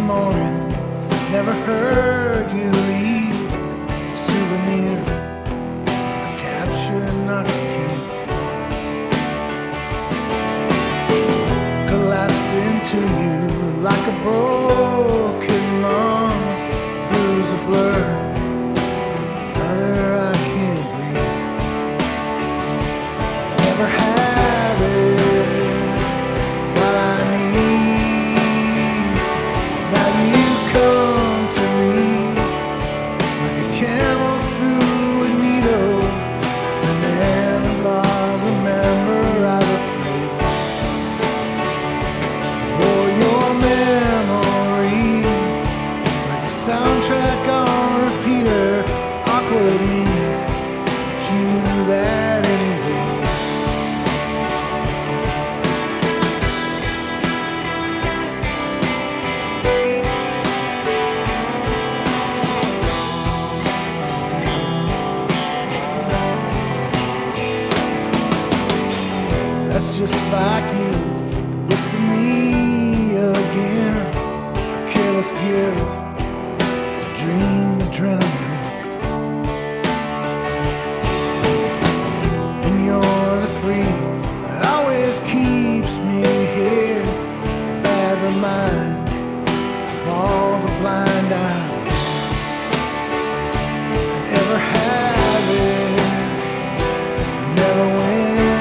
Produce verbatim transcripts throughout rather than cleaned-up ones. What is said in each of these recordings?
morning. Never heard you leave a souvenir, a capture not to keep. Collapse into you like a broken lung, blues a blur. Other I can't breathe. Never had it what I need. Now you come to me like a camel through a needle, an analog remember I replay. For your memory, like a soundtrack on repeater, awkwardly, but you knew that anyway. That's just like you to whisper me again, a careless gift, a dream adrenaline. And you're the free that always keeps me here, a bad reminder of all the blind eyes I ever had it, never went.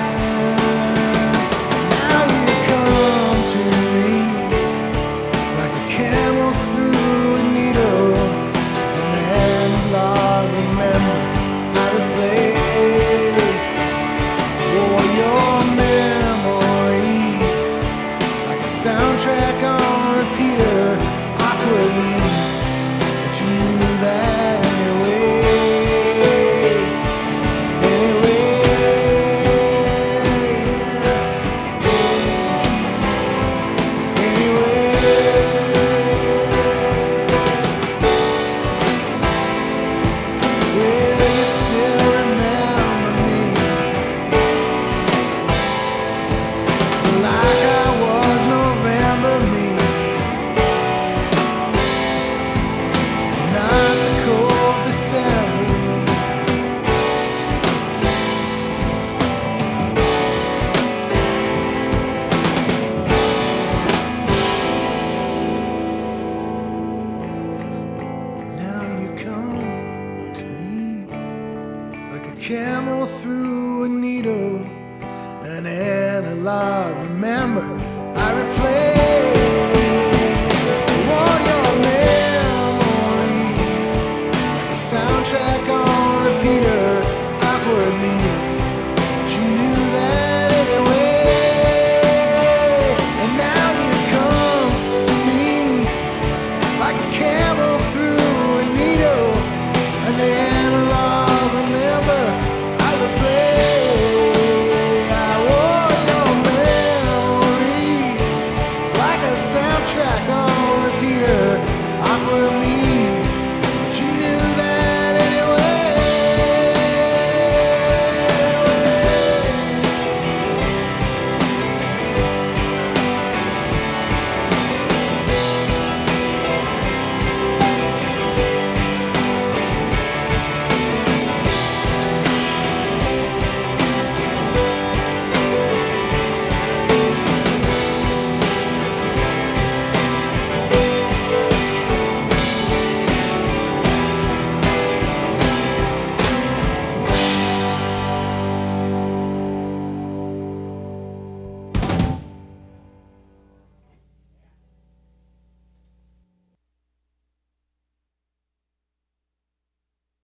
Soundtrack on repeater, awkwardly, but you knew that anyway. Anyway, anyway, will you still remember me like I was November me, not the cold December me. Now you come to me like a camel through a needle, an analog remember